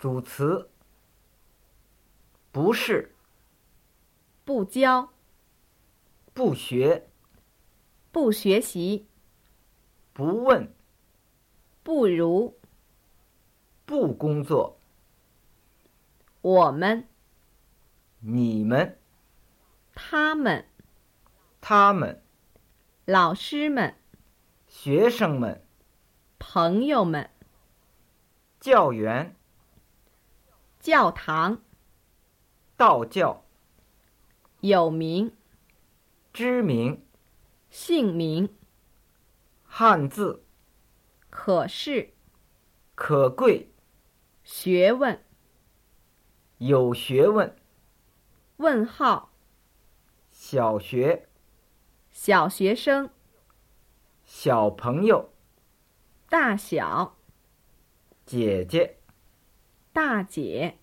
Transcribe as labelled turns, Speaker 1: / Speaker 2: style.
Speaker 1: 组词：不是、
Speaker 2: 不教、
Speaker 1: 不学、
Speaker 2: 不学习、
Speaker 1: 不问、
Speaker 2: 不如、
Speaker 1: 不工作、
Speaker 2: 我们、
Speaker 1: 你们、
Speaker 2: 他们、
Speaker 1: 他们、
Speaker 2: 老师们、
Speaker 1: 学生们、
Speaker 2: 朋友们、
Speaker 1: 教员、
Speaker 2: 教堂、
Speaker 1: 道教、
Speaker 2: 有名、
Speaker 1: 知名、
Speaker 2: 姓名、
Speaker 1: 汉字、
Speaker 2: 可是、
Speaker 1: 可贵、
Speaker 2: 学问、
Speaker 1: 有学问、
Speaker 2: 问号、
Speaker 1: 小学、
Speaker 2: 小学生、
Speaker 1: 小朋友、
Speaker 2: 大小、
Speaker 1: 姐姐、
Speaker 2: 大姐。